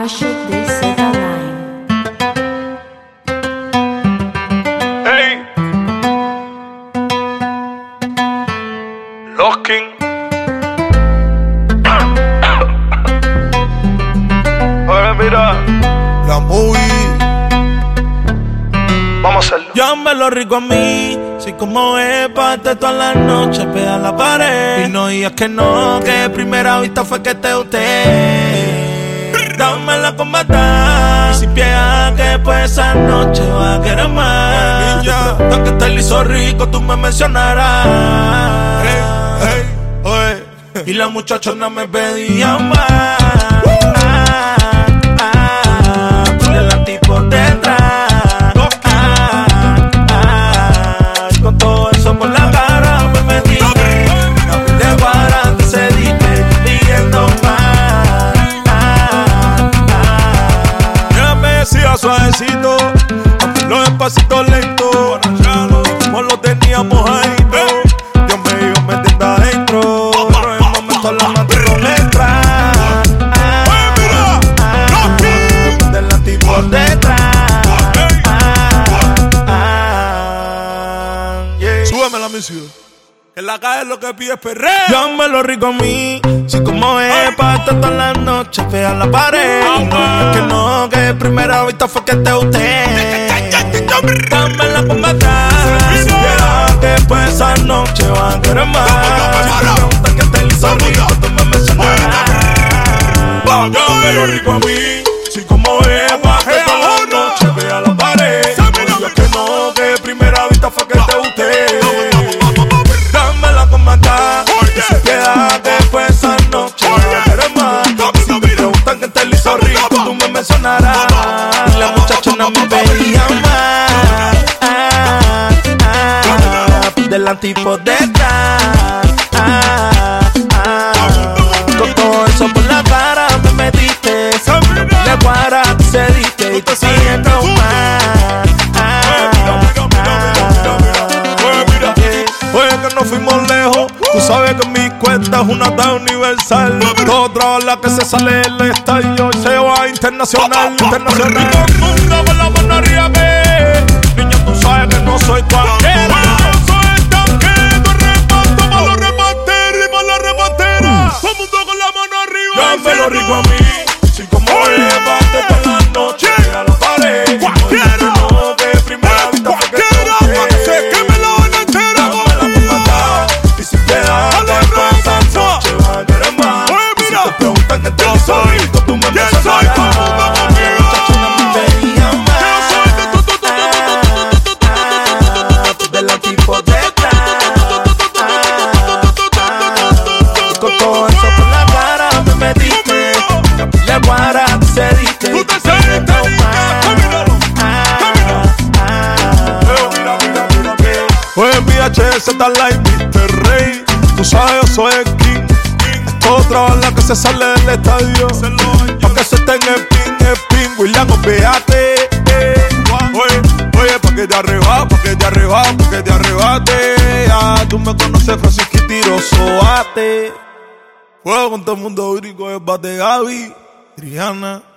Ashik de Seda Line. Hey, Locking. Oye, mira, La movie. vamos a hacerlo. Llámalo rico a mí. Si como es, parte toda la noche, pega la pared. Y no digas que no, que de primera vista fue que te gusté. Dámela con matar. Y sin piedad, que después esa noche va a querer más. Aunque esté liso rico, tú me mencionarás. Oye. Y la muchachona me pedía más. El tipo detrás. Con todo eso por la cara me metiste. De guarda te cediste, pidiendo más. Ya me decía suavecito, los despacito lento. Como lo teníamos ahí, Dios mío, me entienda adentro. Pero en el momento la mantengo letra. Por detrás. Súbeme la misión. Que la calle lo que pide es perreo. Llámalo rico a mí. Si como es, parte toda la noche, pega la pared. No digas que no, que de primera vista fue que te gusté. Dámela con matar. Si quieras que después esa noche van a querer más. Me gusta que te liso rico, tú me mencionarás. Llámalo rico a mí. Si como es, parte toda la noche, pega la pared. No digas que no, que de primera vista fue que te gusté. Dámela con matar. Y si piedad, que después esa noche van a querer más. Si te preguntan que te liso rico, tú me mencionarás. Y la muchachona me pedía más. Delante y por detrás. Con todo eso por la cara me metiste. De guara cediste y te siento más. Oye, que no fuimos lejos. Tú sabes que mi cuenta es una tan universal. Otra la que se sale del estadio y se va internacional. Internacional. Todo el mundo con la mano arriba, que niña, tú sabes que no soy cualquiera. No soy tanque, tu reparto para los reparteros y para las reparteras. Todo el mundo con la mano arriba. Dámelo rico a mí. Si como es, parte toda la noche, pega la pared. Cualquiera. No, que de primera vista fue que te gusté. Se queme la vaina entera. Dámela con matar. Y si te da, después esa noche va a querer más. Si te preguntan que te liso rico, tú me mencionarás. La muchachona me pedía más. Delante y por detrás. Con todo eso por la cara me metiste. Le guarda cediste. Tú te sientes Oye, VHS está live, Mr. Rey. Tú sabes, yo soy el king. Otra bala que se sale del estadio. Pa' que se esté en el pin. William, véate. Oye, pa' que te arrebate, pa' que te arrebate. Ah, tú me conoces, Francisco y Tiroso, ate. Juego con todo el mundo, Urico, el bate Gaby, Triana.